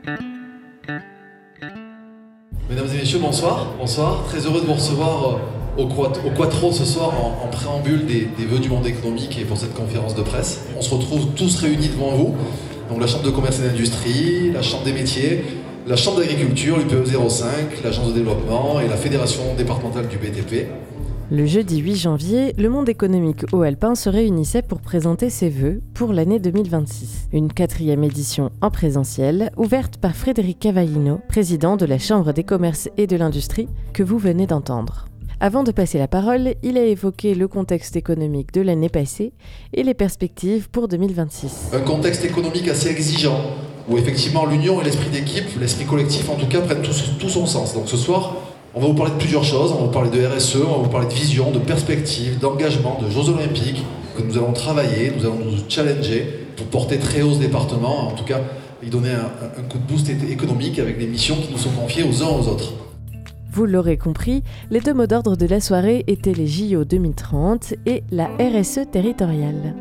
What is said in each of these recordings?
Mesdames et messieurs, bonsoir. Bonsoir. Très heureux de vous recevoir au Quattro ce soir en préambule des vœux du monde économique et pour cette conférence de presse. On se retrouve tous réunis devant vous. Donc la Chambre de commerce et d'industrie, la Chambre des métiers, la Chambre d'agriculture, l'UPE 05, l'Agence de développement et la Fédération départementale du BTP. Le jeudi 8 janvier, le monde économique haut-alpin se réunissait pour présenter ses vœux pour l'année 2026. Une 4e édition en présentiel, ouverte par Frédéric Cavallino, président de la Chambre des commerces et de l'industrie, que vous venez d'entendre. Avant de passer la parole, il a évoqué le contexte économique de l'année passée et les perspectives pour 2026. Un contexte économique assez exigeant, où effectivement l'union et l'esprit d'équipe, l'esprit collectif en tout cas, prennent tout son sens. Donc ce soir, on va vous parler de plusieurs choses, on va vous parler de RSE, on va vous parler de vision, de perspective, d'engagement, de Jeux Olympiques, que nous allons travailler, nous allons nous challenger pour porter très haut ce département, en tout cas y donner un coup de boost économique avec les missions qui nous sont confiées aux uns aux autres. Vous l'aurez compris, les deux mots d'ordre de la soirée étaient les JO 2030 et la RSE territoriale.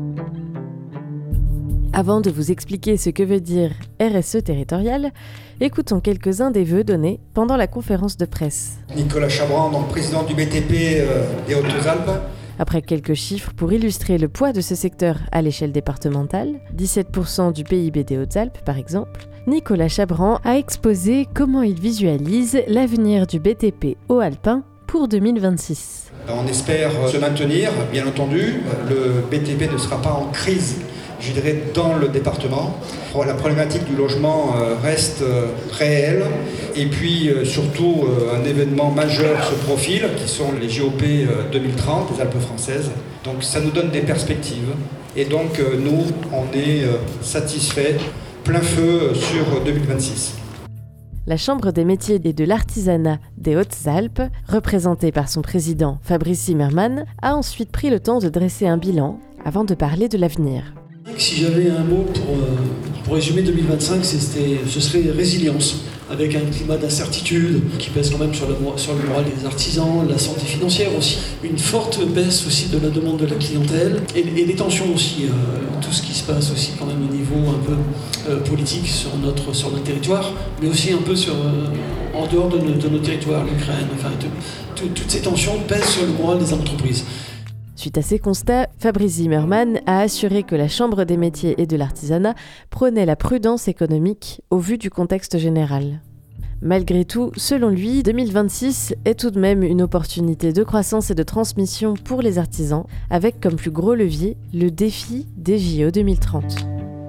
Avant de vous expliquer ce que veut dire RSE territoriale, écoutons quelques-uns des vœux donnés pendant la conférence de presse. Nicolas Chabran, donc président du BTP des Hautes-Alpes. Après quelques chiffres pour illustrer le poids de ce secteur à l'échelle départementale, 17% du PIB des Hautes-Alpes par exemple, Nicolas Chabran a exposé comment il visualise l'avenir du BTP haut-alpin pour 2026. On espère se maintenir, bien entendu. Le BTP ne sera pas en crise, je dirais, dans le département. La problématique du logement reste réelle. Et puis surtout, un événement majeur se profile, qui sont les JOP 2030, les Alpes françaises. Donc ça nous donne des perspectives. Et donc nous, on est satisfaits, plein feu sur 2026. La Chambre des métiers et de l'artisanat des Hautes-Alpes, représentée par son président Fabrice Zimmermann, a ensuite pris le temps de dresser un bilan avant de parler de l'avenir. Si j'avais un mot pour résumer 2025, ce serait résilience, avec un climat d'incertitude qui pèse quand même sur le moral des artisans, la santé financière aussi, une forte baisse aussi de la demande de la clientèle et les tensions aussi, tout ce qui se passe aussi quand même au niveau un peu politique sur notre territoire, mais aussi un peu en dehors de nos territoires, l'Ukraine, enfin toutes ces tensions pèsent sur le moral des entreprises. Suite à ces constats, Fabrice Zimmermann a assuré que la Chambre des métiers et de l'artisanat prônait la prudence économique au vu du contexte général. Malgré tout, selon lui, 2026 est tout de même une opportunité de croissance et de transmission pour les artisans, avec comme plus gros levier le défi des JO 2030.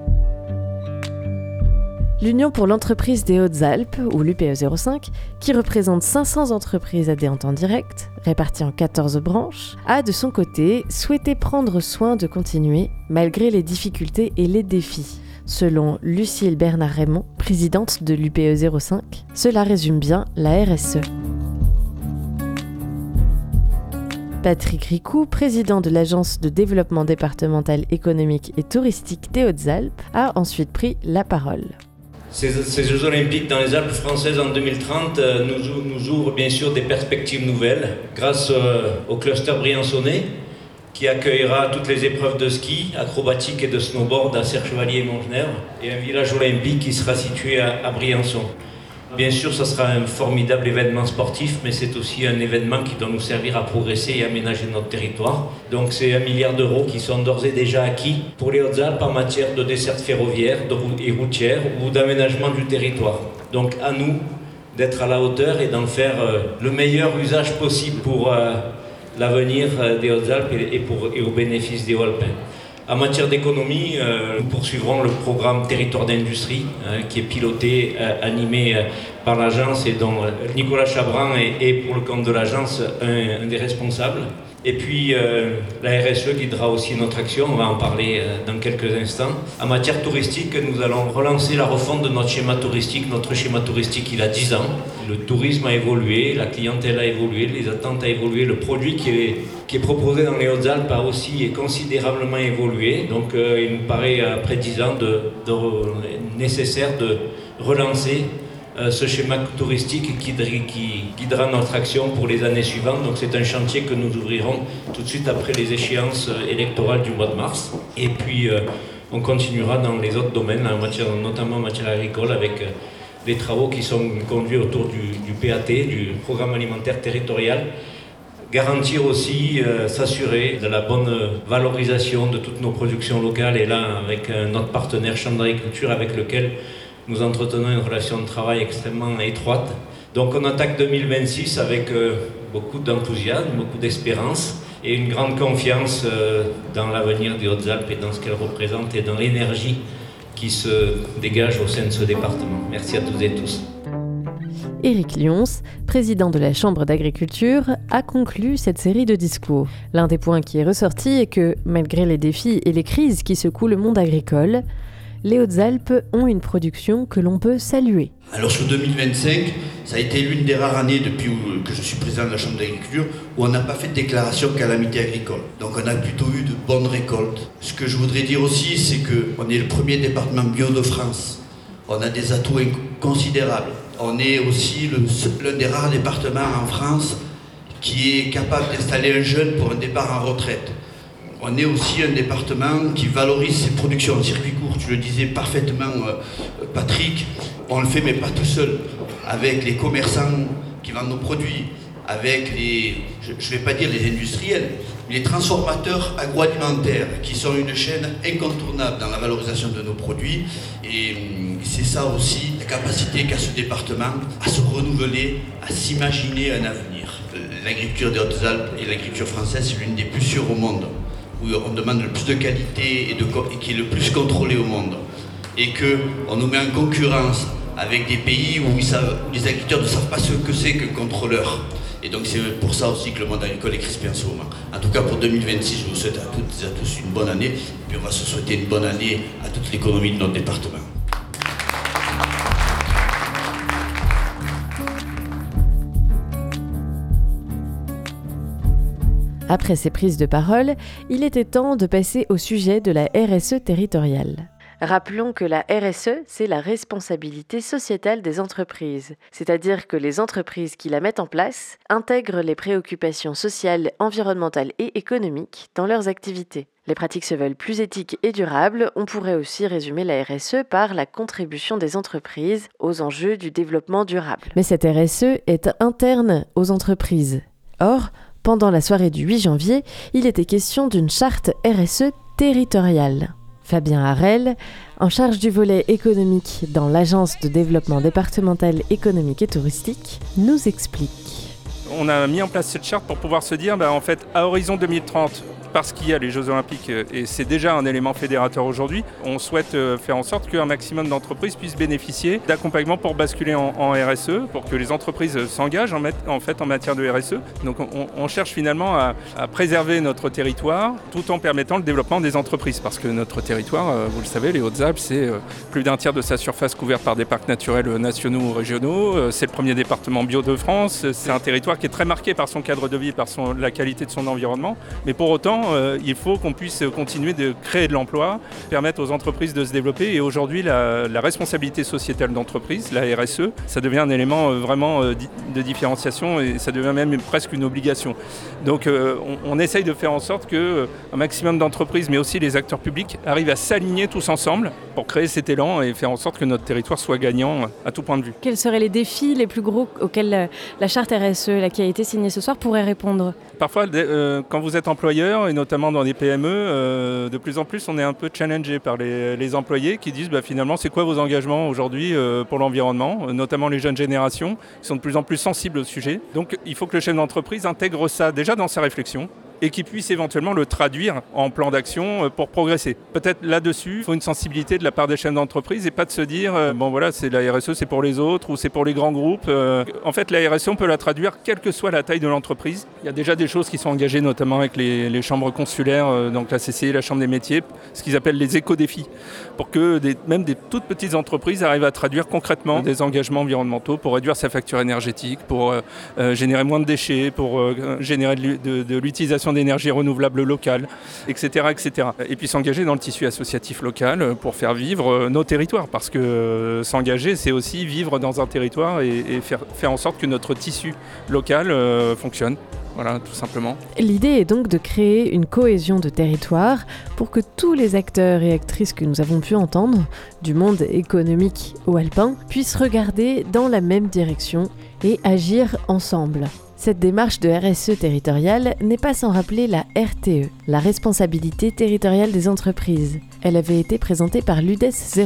L'Union pour l'entreprise des Hautes-Alpes, ou l'UPE 05, qui représente 500 entreprises adhérentes en direct, réparties en 14 branches, a de son côté souhaité prendre soin de continuer malgré les difficultés et les défis. Selon Lucille Bernard-Raymond, présidente de l'UPE 05, cela résume bien la RSE. Patrick Ricou, président de l'Agence de développement départemental économique et touristique des Hautes-Alpes, a ensuite pris la parole. Ces Jeux Olympiques dans les Alpes françaises en 2030 nous ouvrent bien sûr des perspectives nouvelles grâce au cluster briançonnais qui accueillera toutes les épreuves de ski, acrobatique et de snowboard à Serre-Chevalier et Montgenèvre et un village olympique qui sera situé à Briançon. Bien sûr, ça sera un formidable événement sportif, mais c'est aussi un événement qui doit nous servir à progresser et aménager notre territoire. Donc c'est 1 milliard d'euros qui sont d'ores et déjà acquis pour les Hautes-Alpes en matière de desserte ferroviaire et routière ou d'aménagement du territoire. Donc à nous d'être à la hauteur et d'en faire le meilleur usage possible pour l'avenir des Hautes-Alpes et au bénéfice des Hauts-Alpins. En matière d'économie, nous poursuivrons le programme Territoire d'industrie qui est piloté, animé par l'agence et dont Nicolas Chabran est pour le compte de l'agence un des responsables. Et puis la RSE guidera aussi notre action, on va en parler dans quelques instants. En matière touristique, nous allons relancer la refonte de notre schéma touristique. Notre schéma touristique, il a 10 ans. Le tourisme a évolué, la clientèle a évolué, les attentes ont évolué. Le produit qui est proposé dans les Hautes-Alpes a aussi considérablement évolué. Donc il nous paraît, après 10 ans, nécessaire de relancer ce schéma touristique qui guidera notre action pour les années suivantes. Donc c'est un chantier que nous ouvrirons tout de suite après les échéances électorales du mois de mars. Et puis on continuera dans les autres domaines, notamment en matière agricole, avec des travaux qui sont conduits autour du PAT, du Programme alimentaire territorial. Garantir aussi, s'assurer de la bonne valorisation de toutes nos productions locales, et là avec notre partenaire Chambre d'agriculture avec lequel nous entretenons une relation de travail extrêmement étroite. Donc on attaque 2026 avec beaucoup d'enthousiasme, beaucoup d'espérance et une grande confiance dans l'avenir des Hautes-Alpes et dans ce qu'elle représente et dans l'énergie qui se dégage au sein de ce département. Merci à toutes et tous. Éric Lyons, président de la Chambre d'agriculture, a conclu cette série de discours. L'un des points qui est ressorti est que, malgré les défis et les crises qui secouent le monde agricole, les Hautes-Alpes ont une production que l'on peut saluer. Alors sur 2025, ça a été l'une des rares années depuis que je suis président de la Chambre d'agriculture où on n'a pas fait de déclaration de calamité agricole. Donc on a plutôt eu de bonnes récoltes. Ce que je voudrais dire aussi, c'est qu'on est le premier département bio de France. On a des atouts considérables. On est aussi l'un des rares départements en France qui est capable d'installer un jeune pour un départ en retraite. On est aussi un département qui valorise ses productions en circuit court. Tu le disais parfaitement, Patrick. On le fait, mais pas tout seul. Avec les commerçants qui vendent nos produits, avec je ne vais pas dire les industriels, mais les transformateurs agroalimentaires, qui sont une chaîne incontournable dans la valorisation de nos produits. Et c'est ça aussi, la capacité qu'a ce département à se renouveler, à s'imaginer un avenir. L'agriculture des Hautes-Alpes et l'agriculture française, c'est l'une des plus sûres au monde, où on demande le plus de qualité et qui est le plus contrôlé au monde. Et qu'on nous met en concurrence avec des pays où les agriculteurs ne savent pas ce que c'est qu'un contrôleur. Et donc c'est pour ça aussi que le monde agricole est crispé en ce moment. En tout cas pour 2026, je vous souhaite à toutes et à tous une bonne année. Et puis on va se souhaiter une bonne année à toute l'économie de notre département. Après ces prises de parole, il était temps de passer au sujet de la RSE territoriale. Rappelons que la RSE, c'est la responsabilité sociétale des entreprises, c'est-à-dire que les entreprises qui la mettent en place intègrent les préoccupations sociales, environnementales et économiques dans leurs activités. Les pratiques se veulent plus éthiques et durables, on pourrait aussi résumer la RSE par la contribution des entreprises aux enjeux du développement durable. Mais cette RSE est interne aux entreprises. Or, pendant la soirée du 8 janvier, il était question d'une charte RSE territoriale. Fabien Harel, en charge du volet économique dans l'Agence de développement départemental économique et touristique, nous explique. On a mis en place cette charte pour pouvoir se dire, en fait, à horizon 2030, parce qu'il y a les Jeux Olympiques et c'est déjà un élément fédérateur aujourd'hui, on souhaite faire en sorte qu'un maximum d'entreprises puissent bénéficier d'accompagnement pour basculer en RSE, pour que les entreprises s'engagent en matière de RSE. Donc on cherche finalement à préserver notre territoire tout en permettant le développement des entreprises. Parce que notre territoire, vous le savez, les Hautes-Alpes, c'est plus d'un tiers de sa surface couverte par des parcs naturels nationaux ou régionaux. C'est le premier département bio de France. C'est un territoire qui est très marqué par son cadre de vie, par la qualité de son environnement. Mais pour autant, il faut qu'on puisse continuer de créer de l'emploi, permettre aux entreprises de se développer. Et aujourd'hui, la responsabilité sociétale d'entreprise, la RSE, ça devient un élément vraiment de différenciation et ça devient même presque une obligation. Donc on essaye de faire en sorte qu'un maximum d'entreprises, mais aussi les acteurs publics, arrivent à s'aligner tous ensemble pour créer cet élan et faire en sorte que notre territoire soit gagnant à tout point de vue. Quels seraient les défis les plus gros auxquels la charte RSE qui a été signée ce soir pourrait répondre ? Parfois, quand vous êtes employeur, et notamment dans les PME, de plus en plus, on est un peu challengé par les employés qui disent finalement, c'est quoi vos engagements aujourd'hui pour l'environnement, notamment les jeunes générations qui sont de plus en plus sensibles au sujet. Donc, il faut que le chef d'entreprise intègre ça déjà dans sa réflexion et qui puisse éventuellement le traduire en plan d'action pour progresser. Peut-être là-dessus, il faut une sensibilité de la part des chefs d'entreprise et pas de se dire c'est la RSE, c'est pour les autres ou c'est pour les grands groupes. En fait, la RSE, on peut la traduire quelle que soit la taille de l'entreprise. Il y a déjà des choses qui sont engagées, notamment avec les chambres consulaires, donc la CCI, la Chambre des métiers, ce qu'ils appellent les éco-défis, pour que même des toutes petites entreprises arrivent à traduire concrètement des engagements environnementaux pour réduire sa facture énergétique, pour générer moins de déchets, pour générer de l'utilisation d'énergie renouvelable locale, etc., etc. Et puis s'engager dans le tissu associatif local pour faire vivre nos territoires, parce que s'engager, c'est aussi vivre dans un territoire et faire en sorte que notre tissu local fonctionne. Voilà, tout simplement. L'idée est donc de créer une cohésion de territoire pour que tous les acteurs et actrices que nous avons pu entendre, du monde économique au alpin, puissent regarder dans la même direction et agir ensemble. Cette démarche de RSE territoriale n'est pas sans rappeler la RTE, la responsabilité territoriale des entreprises. Elle avait été présentée par l'UDES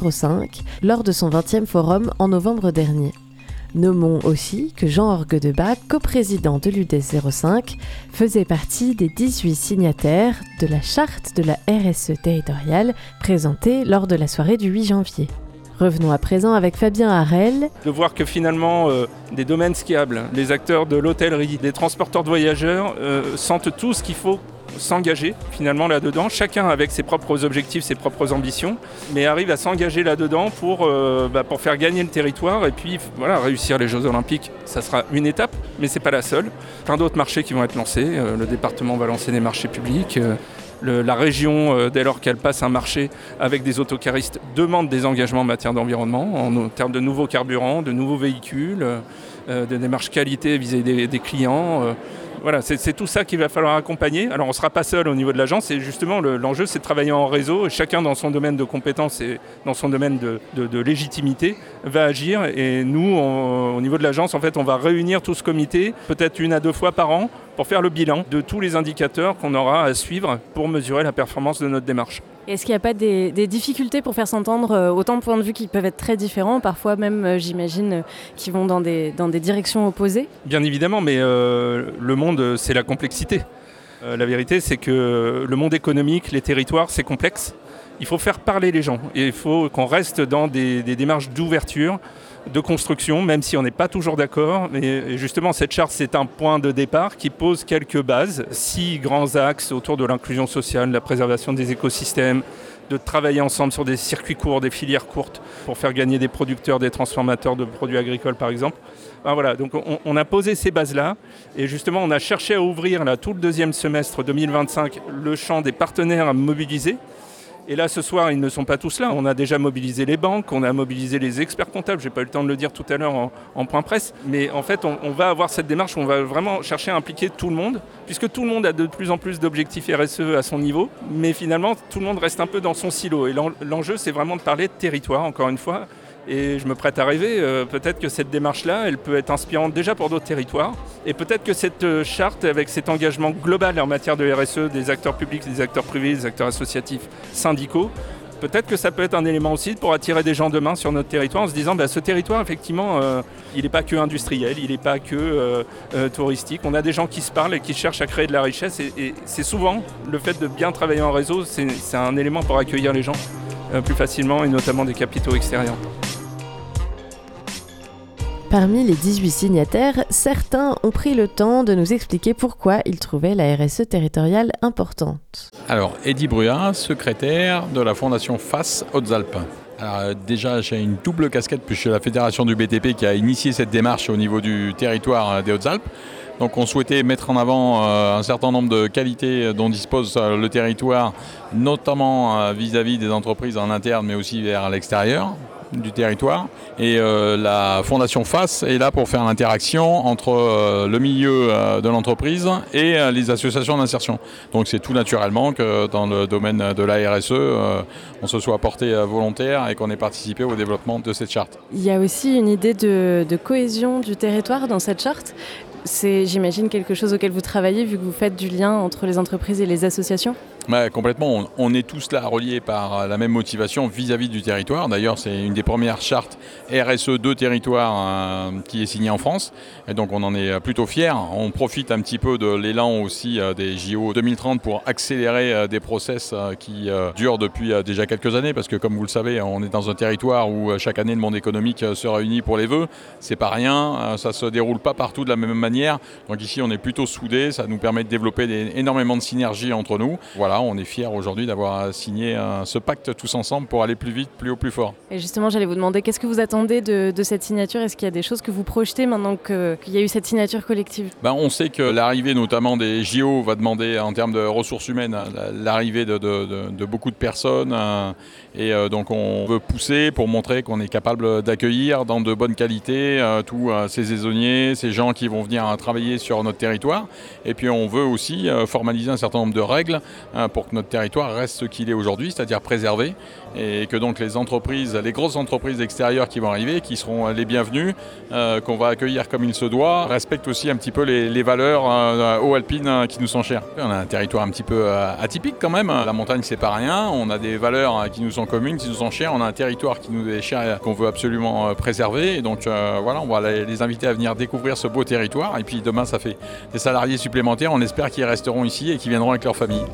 05 lors de son 20e forum en novembre dernier. Nommons aussi que Jean-Orgue Debat, coprésident de l'UDES 05, faisait partie des 18 signataires de la charte de la RSE territoriale présentée lors de la soirée du 8 janvier. Revenons à présent avec Fabien Harel. De voir que finalement, des domaines skiables, les acteurs de l'hôtellerie, des transporteurs de voyageurs sentent tous qu'il faut s'engager finalement là-dedans, chacun avec ses propres objectifs, ses propres ambitions, mais arrive à s'engager là-dedans pour faire gagner le territoire et puis voilà, réussir les Jeux Olympiques. Ça sera une étape, mais c'est pas la seule. Plein d'autres marchés qui vont être lancés. Le département va lancer des marchés publics. La région, dès lors qu'elle passe un marché avec des autocaristes, demande des engagements en matière d'environnement, en termes de nouveaux carburants, de nouveaux véhicules, de démarches qualité vis-à-vis des clients. Voilà, c'est tout ça qu'il va falloir accompagner. Alors on ne sera pas seul au niveau de l'agence et justement l'enjeu c'est de travailler en réseau. Chacun dans son domaine de compétences et dans son domaine de légitimité va agir. Et nous, au niveau de l'agence, en fait, on va réunir tout ce comité peut-être 1 à 2 fois par an pour faire le bilan de tous les indicateurs qu'on aura à suivre pour mesurer la performance de notre démarche. Est-ce qu'il n'y a pas des difficultés pour faire s'entendre autant de points de vue qui peuvent être très différents, parfois même, j'imagine, qui vont dans des directions opposées ? Bien évidemment, mais le monde, c'est la complexité. La vérité, c'est que le monde économique, les territoires, c'est complexe. Il faut faire parler les gens et il faut qu'on reste dans des démarches d'ouverture, de construction, même si on n'est pas toujours d'accord. Mais justement, cette charte, c'est un point de départ qui pose quelques bases, 6 grands axes autour de l'inclusion sociale, la préservation des écosystèmes, de travailler ensemble sur des circuits courts, des filières courtes, pour faire gagner des producteurs, des transformateurs de produits agricoles, par exemple. Ben voilà, donc on a posé ces bases-là, et justement, on a cherché à ouvrir là, tout le 2e semestre 2025 le champ des partenaires à mobiliser. Et là, ce soir, ils ne sont pas tous là. On a déjà mobilisé les banques, on a mobilisé les experts comptables. Je n'ai pas eu le temps de le dire tout à l'heure en point presse. Mais en fait, on va avoir cette démarche où on va vraiment chercher à impliquer tout le monde, puisque tout le monde a de plus en plus d'objectifs RSE à son niveau. Mais finalement, tout le monde reste un peu dans son silo. Et l'enjeu, c'est vraiment de parler de territoire, encore une fois. Et je me prête à rêver, peut-être que cette démarche-là, elle peut être inspirante déjà pour d'autres territoires. Et peut-être que cette charte, avec cet engagement global en matière de RSE, des acteurs publics, des acteurs privés, des acteurs associatifs, syndicaux, peut-être que ça peut être un élément aussi pour attirer des gens demain sur notre territoire en se disant ce territoire, effectivement, il n'est pas que industriel, il n'est pas que touristique. On a des gens qui se parlent et qui cherchent à créer de la richesse. Et c'est souvent le fait de bien travailler en réseau, c'est un élément pour accueillir les gens plus facilement et notamment des capitaux extérieurs. Parmi les 18 signataires, certains ont pris le temps de nous expliquer pourquoi ils trouvaient la RSE territoriale importante. Alors, Eddy Bruat, secrétaire de la Fondation FAS Hautes-Alpes. Alors, déjà, j'ai une double casquette puisque je suis la fédération du BTP qui a initié cette démarche au niveau du territoire des Hautes-Alpes. Donc on souhaitait mettre en avant un certain nombre de qualités dont dispose le territoire, notamment vis-à-vis des entreprises en interne mais aussi vers l'extérieur du territoire. Et la Fondation FAS est là pour faire l'interaction entre le milieu de l'entreprise et les associations d'insertion. Donc c'est tout naturellement que dans le domaine de la RSE, on se soit porté volontaire et qu'on ait participé au développement de cette charte. Il y a aussi une idée de cohésion du territoire dans cette charte. C'est, j'imagine, quelque chose auquel vous travaillez vu que vous faites du lien entre les entreprises et les associations ? Complètement, on est tous là reliés par la même motivation vis-à-vis du territoire. D'ailleurs, c'est une des premières chartes RSE de territoire qui est signée en France. Et donc, on en est plutôt fiers. On profite un petit peu de l'élan aussi des JO 2030 pour accélérer des process qui durent depuis déjà quelques années. Parce que, comme vous le savez, on est dans un territoire où chaque année, le monde économique se réunit pour les vœux. C'est pas rien, ça se déroule pas partout de la même manière. Donc ici, on est plutôt soudés. Ça nous permet de développer énormément de synergies entre nous. Voilà. voilà, on est fiers aujourd'hui d'avoir signé ce pacte tous ensemble pour aller plus vite, plus haut, plus fort. Et justement, j'allais vous demander, qu'est-ce que vous attendez de cette signature? Est-ce qu'il y a des choses que vous projetez maintenant qu'il y a eu cette signature collective? On sait que l'arrivée notamment des JO va demander en termes de ressources humaines l'arrivée de beaucoup de personnes et donc on veut pousser pour montrer qu'on est capable d'accueillir dans de bonnes qualités tous ces saisonniers, ces gens qui vont venir travailler sur notre territoire. Et puis on veut aussi formaliser un certain nombre de règles pour que notre territoire reste ce qu'il est aujourd'hui, c'est-à-dire préservé, et que donc les entreprises, les grosses entreprises extérieures qui vont arriver, qui seront les bienvenues, qu'on va accueillir comme il se doit, respectent aussi un petit peu les valeurs haut-alpines qui nous sont chères. On a un territoire un petit peu atypique quand même. La montagne, c'est pas rien. On a des valeurs qui nous sont communes, qui nous sont chères. On a un territoire qui nous est cher, qu'on veut absolument préserver. Et donc voilà, on va les inviter à venir découvrir ce beau territoire. Et puis demain, ça fait des salariés supplémentaires. On espère qu'ils resteront ici et qu'ils viendront avec leur famille.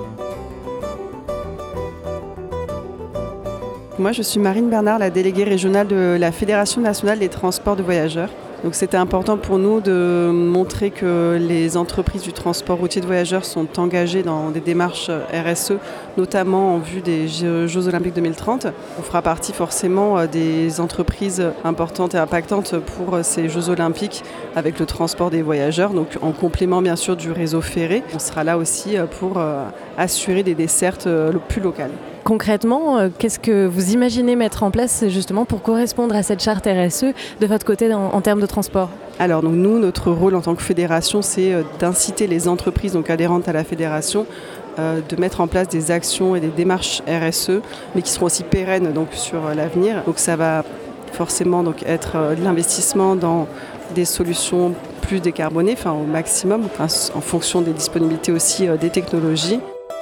Moi, je suis Marine Bernard, la déléguée régionale de la Fédération nationale des transports de voyageurs. Donc c'était important pour nous de montrer que les entreprises du transport routier de voyageurs sont engagées dans des démarches RSE, notamment en vue des Jeux Olympiques 2030. On fera partie forcément des entreprises importantes et impactantes pour ces Jeux Olympiques avec le transport des voyageurs, donc en complément bien sûr du réseau ferré. On sera là aussi pour assurer des dessertes plus locales. Concrètement, qu'est-ce que vous imaginez mettre en place justement pour correspondre à cette charte RSE de votre côté en termes de transport? Alors donc nous, notre rôle en tant que fédération, c'est d'inciter les entreprises donc adhérentes à la fédération de mettre en place des actions et des démarches RSE, mais qui seront aussi pérennes donc, sur l'avenir. Donc ça va forcément donc, être de l'investissement dans des solutions plus décarbonées, au maximum, en fonction des disponibilités aussi des technologies.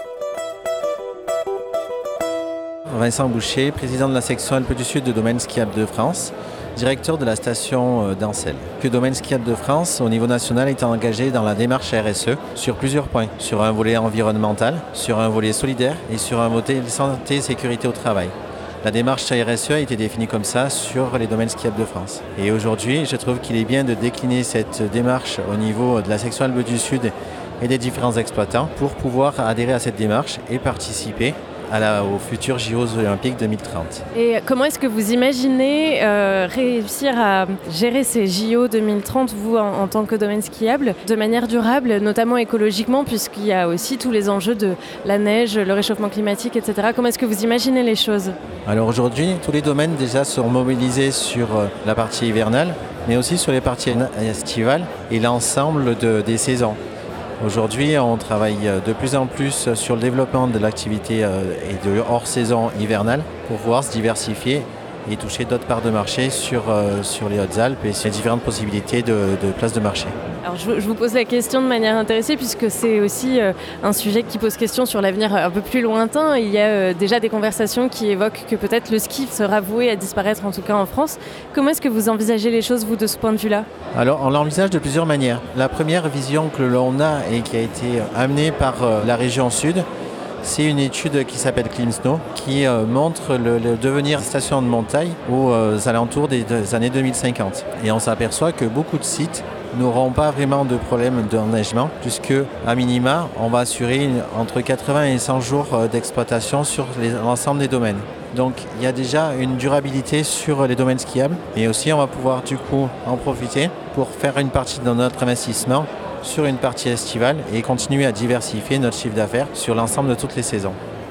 Vincent Boucher, président de la section Alpes du Sud de Domaine Skiable de France, directeur de la station d'Ancel. Que Domaine Skiable de France, au niveau national, est engagé dans la démarche RSE sur plusieurs points. Sur un volet environnemental, sur un volet solidaire et sur un volet santé et sécurité au travail. La démarche RSE a été définie comme ça sur les domaines skiables de France. Et aujourd'hui, je trouve qu'il est bien de décliner cette démarche au niveau de la section Alpes du Sud et des différents exploitants pour pouvoir adhérer à cette démarche et participer aux futurs JO Olympiques 2030. Et comment est-ce que vous imaginez réussir à gérer ces JO 2030, vous, en tant que domaine skiable, de manière durable, notamment écologiquement, puisqu'il y a aussi tous les enjeux de la neige, le réchauffement climatique, etc. Comment est-ce que vous imaginez les choses? Alors aujourd'hui, tous les domaines déjà sont mobilisés sur la partie hivernale, mais aussi sur les parties estivales et l'ensemble des saisons. Aujourd'hui, on travaille de plus en plus sur le développement de l'activité et de hors-saison hivernale pour pouvoir se diversifier et toucher d'autres parts de marché sur les Hautes-Alpes et sur les différentes possibilités de places de marché. Alors je vous pose la question de manière intéressée puisque c'est aussi un sujet qui pose question sur l'avenir un peu plus lointain. Il y a déjà des conversations qui évoquent que peut-être le ski sera voué à disparaître, en tout cas en France. Comment est-ce que vous envisagez les choses, vous, de ce point de vue-là? Alors on l'envisage de plusieurs manières. La première vision que l'on a et qui a été amenée par la région Sud, c'est une étude qui s'appelle ClimSnow, qui montre le devenir station de montagne aux alentours des années 2050. Et on s'aperçoit que beaucoup de sites n'auront pas vraiment de problème d'enneigement, puisque à minima, on va assurer entre 80 et 100 jours d'exploitation sur l'ensemble des domaines. Donc il y a déjà une durabilité sur les domaines skiables, et aussi on va pouvoir du coup en profiter pour faire une partie de notre investissement sur une partie estivale et continuer à diversifier notre chiffre d'affaires sur l'ensemble de toutes les saisons.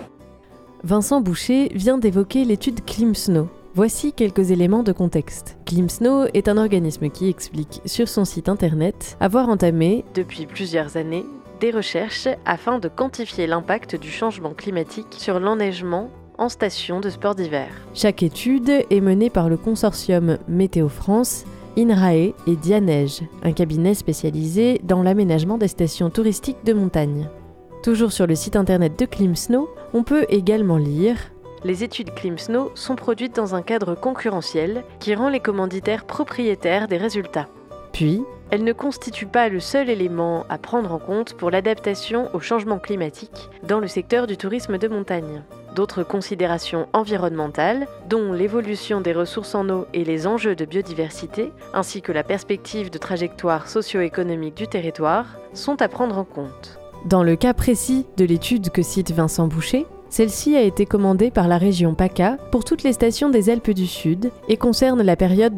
Vincent Boucher vient d'évoquer l'étude ClimSnow. Voici quelques éléments de contexte. ClimSnow est un organisme qui explique sur son site internet avoir entamé, depuis plusieurs années, des recherches afin de quantifier l'impact du changement climatique sur l'enneigement en station de sport d'hiver. Chaque étude est menée par le consortium Météo France, INRAE et Dianeige, un cabinet spécialisé dans l'aménagement des stations touristiques de montagne. Toujours sur le site internet de ClimSnow, on peut également lire « Les études ClimSnow sont produites dans un cadre concurrentiel qui rend les commanditaires propriétaires des résultats. Puis, elles ne constituent pas le seul élément à prendre en compte pour l'adaptation au changement climatique dans le secteur du tourisme de montagne. D'autres considérations environnementales, dont l'évolution des ressources en eau et les enjeux de biodiversité, ainsi que la perspective de trajectoire socio-économique du territoire, sont à prendre en compte. Dans le cas précis de l'étude que cite Vincent Boucher, celle-ci a été commandée par la région PACA pour toutes les stations des Alpes du Sud et concerne la période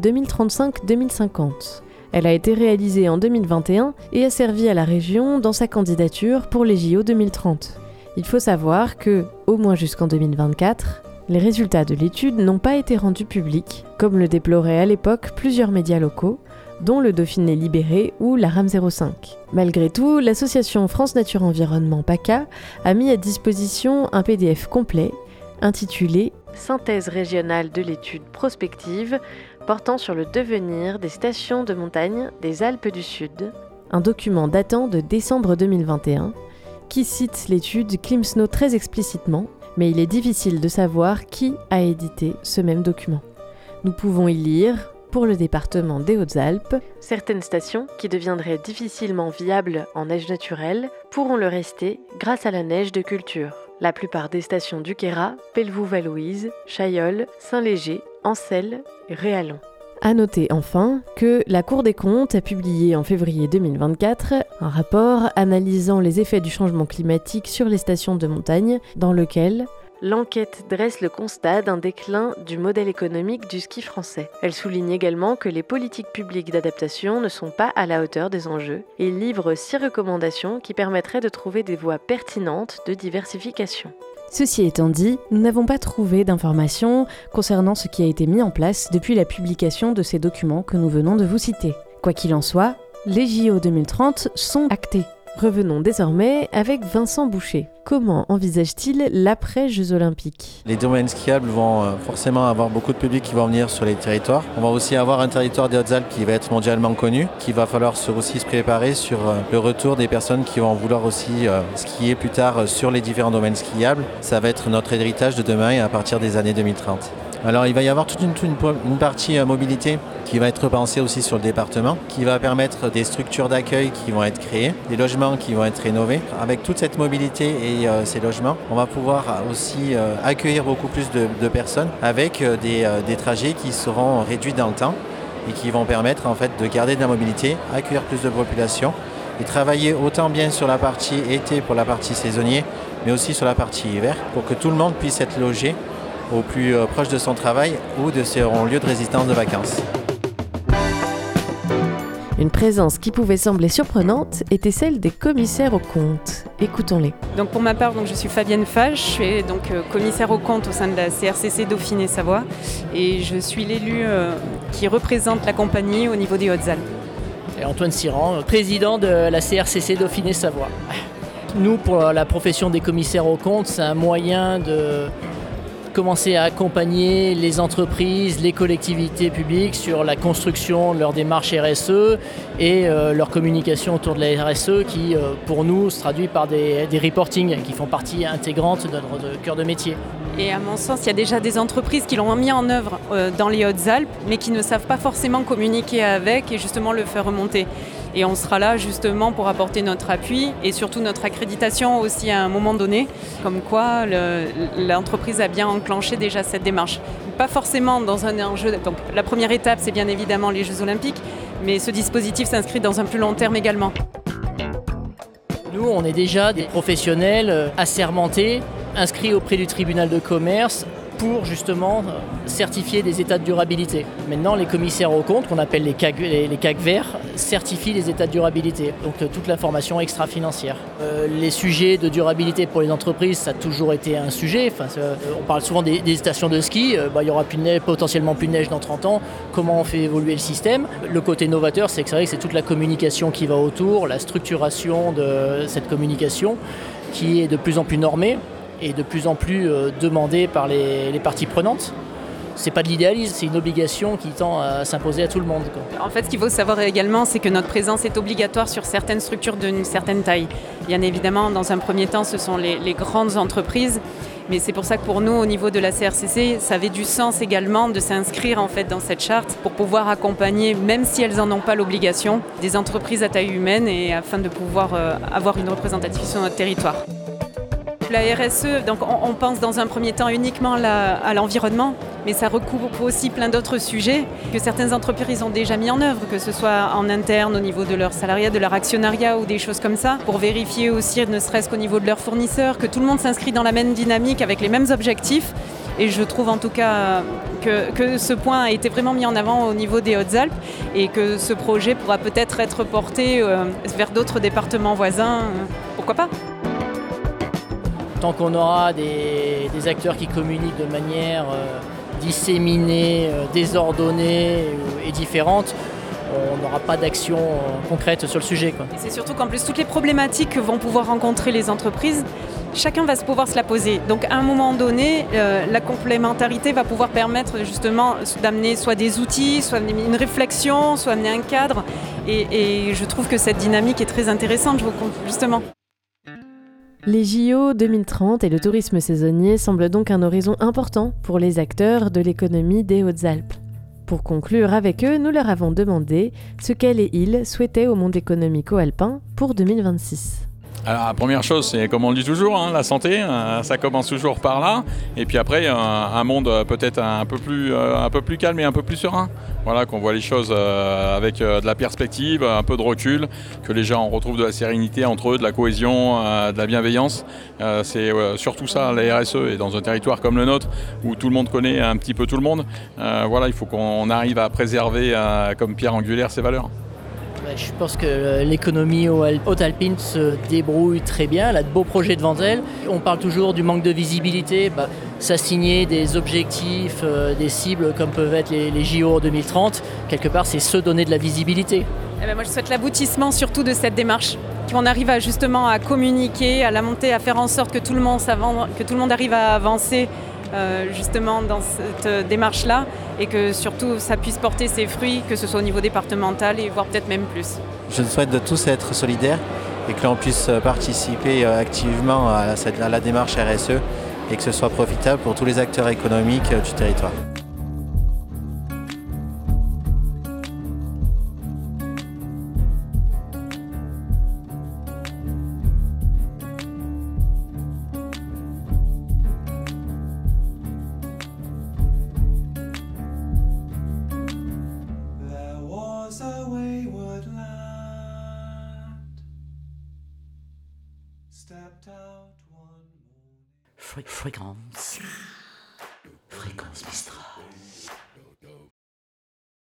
2035-2050. Elle a été réalisée en 2021 et a servi à la région dans sa candidature pour les JO 2030. Il faut savoir que, au moins jusqu'en 2024, les résultats de l'étude n'ont pas été rendus publics, comme le déploraient à l'époque plusieurs médias locaux, dont le Dauphiné Libéré ou la RAM 05. Malgré tout, l'association France Nature Environnement PACA a mis à disposition un PDF complet intitulé « Synthèse régionale de l'étude prospective portant sur le devenir des stations de montagne des Alpes du Sud », un document datant de décembre 2021 qui cite l'étude ClimSnow très explicitement, mais il est difficile de savoir qui a édité ce même document. Nous pouvons y lire, pour le département des Hautes-Alpes, certaines stations qui deviendraient difficilement viables en neige naturelle pourront le rester grâce à la neige de culture. La plupart des stations du Queyras, Pelvoux-Valouise, Chaillol, Saint-Léger, Ancelles et Réallon. À noter enfin que la Cour des comptes a publié en février 2024 un rapport analysant les effets du changement climatique sur les stations de montagne dans lequel l'enquête dresse le constat d'un déclin du modèle économique du ski français. Elle souligne également que les politiques publiques d'adaptation ne sont pas à la hauteur des enjeux et livre 6 recommandations qui permettraient de trouver des voies pertinentes de diversification. Ceci étant dit, nous n'avons pas trouvé d'informations concernant ce qui a été mis en place depuis la publication de ces documents que nous venons de vous citer. Quoi qu'il en soit, les JO 2030 sont actés. Revenons désormais avec Vincent Boucher. Comment envisage-t-il l'après-Jeux Olympiques ? Les domaines skiables vont forcément avoir beaucoup de public qui vont venir sur les territoires. On va aussi avoir un territoire des Hautes-Alpes qui va être mondialement connu, qu'il va falloir aussi se préparer sur le retour des personnes qui vont vouloir aussi skier plus tard sur les différents domaines skiables. Ça va être notre héritage de demain et à partir des années 2030. Alors il va y avoir toute une partie mobilité qui va être pensée aussi sur le département, qui va permettre des structures d'accueil qui vont être créées, des logements qui vont être rénovés. Avec toute cette mobilité et ces logements, on va pouvoir aussi accueillir beaucoup plus de personnes avec des trajets qui seront réduits dans le temps et qui vont permettre en fait de garder de la mobilité, accueillir plus de population et travailler autant bien sur la partie été pour la partie saisonnier, mais aussi sur la partie hiver pour que tout le monde puisse être logé au plus proche de son travail ou de son lieu de résidence de vacances. Une présence qui pouvait sembler surprenante était celle des commissaires aux comptes. Écoutons-les. Donc pour ma part, je suis Fabienne Fage, je suis commissaire aux comptes au sein de la CRCC Dauphiné-Savoie et je suis l'élu qui représente la compagnie au niveau des Hautes-Alpes. Et Antoine Siran, président de la CRCC Dauphiné-Savoie. Nous, pour la profession des commissaires aux comptes, c'est un moyen de commencer à accompagner les entreprises, les collectivités publiques sur la construction de leur démarche RSE et leur communication autour de la RSE qui, pour nous, se traduit par des reportings qui font partie intégrante de notre cœur de métier. Et à mon sens, il y a déjà des entreprises qui l'ont mis en œuvre dans les Hautes-Alpes, mais qui ne savent pas forcément communiquer avec et justement le faire remonter. Et on sera là justement pour apporter notre appui et surtout notre accréditation aussi à un moment donné, comme quoi l'entreprise a bien enclenché déjà cette démarche. Pas forcément dans un enjeu. Donc la première étape, c'est bien évidemment les Jeux Olympiques, mais ce dispositif s'inscrit dans un plus long terme également. Nous, on est déjà des professionnels assermentés, inscrits auprès du tribunal de commerce pour justement certifier des états de durabilité. Maintenant, les commissaires aux comptes, qu'on appelle les CAC verts, certifient les états de durabilité, donc toute l'information extra-financière. Les sujets de durabilité pour les entreprises, ça a toujours été un sujet. On parle souvent des stations de ski, il y aura potentiellement plus de neige dans 30 ans. Comment on fait évoluer le système ? Le côté novateur, c'est que c'est toute la communication qui va autour, la structuration de cette communication qui est de plus en plus normée et de plus en plus demandé par les parties prenantes. C'est pas de l'idéalisme, c'est une obligation qui tend à s'imposer à tout le monde. En fait, ce qu'il faut savoir également, c'est que notre présence est obligatoire sur certaines structures d'une certaine taille. Bien évidemment, dans un premier temps, ce sont les grandes entreprises, mais c'est pour ça que pour nous, au niveau de la CRCC, ça avait du sens également de s'inscrire en fait dans cette charte pour pouvoir accompagner, même si elles n'en ont pas l'obligation, des entreprises à taille humaine et afin de pouvoir avoir une représentativité sur notre territoire. La RSE, donc on pense dans un premier temps uniquement à l'environnement, mais ça recoupe aussi plein d'autres sujets que certaines entreprises ont déjà mis en œuvre, que ce soit en interne au niveau de leur salariat, de leur actionnariat ou des choses comme ça, pour vérifier aussi, ne serait-ce qu'au niveau de leurs fournisseurs, que tout le monde s'inscrit dans la même dynamique avec les mêmes objectifs. Et je trouve en tout cas que ce point a été vraiment mis en avant au niveau des Hautes-Alpes et que ce projet pourra peut-être être porté vers d'autres départements voisins. Pourquoi pas ? Tant qu'on aura des acteurs qui communiquent de manière disséminée, désordonnée et différente, on n'aura pas d'action concrète sur le sujet, quoi. Et c'est surtout qu'en plus, toutes les problématiques que vont pouvoir rencontrer les entreprises, chacun va pouvoir se la poser. Donc à un moment donné, la complémentarité va pouvoir permettre justement d'amener soit des outils, soit une réflexion, soit amener un cadre. Et je trouve que cette dynamique est très intéressante, justement. Les JO 2030 et le tourisme saisonnier semblent donc un horizon important pour les acteurs de l'économie des Hautes-Alpes. Pour conclure avec eux, nous leur avons demandé ce qu'elles et ils souhaitaient au monde économico-alpin pour 2026. Alors, la première chose, c'est comme on le dit toujours, la santé, ça commence toujours par là. Et puis après, un monde peut-être un peu plus calme et un peu plus serein. Voilà, qu'on voit les choses avec de la perspective, un peu de recul, que les gens retrouvent de la sérénité entre eux, de la cohésion, de la bienveillance. C'est surtout ça, la RSE. Et dans un territoire comme le nôtre, où tout le monde connaît un petit peu tout le monde, voilà, il faut qu'on arrive à préserver comme pierre angulaire ces valeurs. Je pense que l'économie haute-alpine se débrouille très bien, elle a de beaux projets devant elle. On parle toujours du manque de visibilité, s'assigner des objectifs, des cibles comme peuvent être les JO 2030, quelque part c'est se donner de la visibilité. Moi je souhaite l'aboutissement surtout de cette démarche, qu'on arrive justement à communiquer, à la monter, à faire en sorte que tout le monde arrive à avancer justement dans cette démarche-là et que surtout ça puisse porter ses fruits, que ce soit au niveau départemental et voire peut-être même plus. Je souhaite de tous être solidaires et que l'on puisse participer activement à la démarche RSE et que ce soit profitable pour tous les acteurs économiques du territoire. Fréquence Mistral.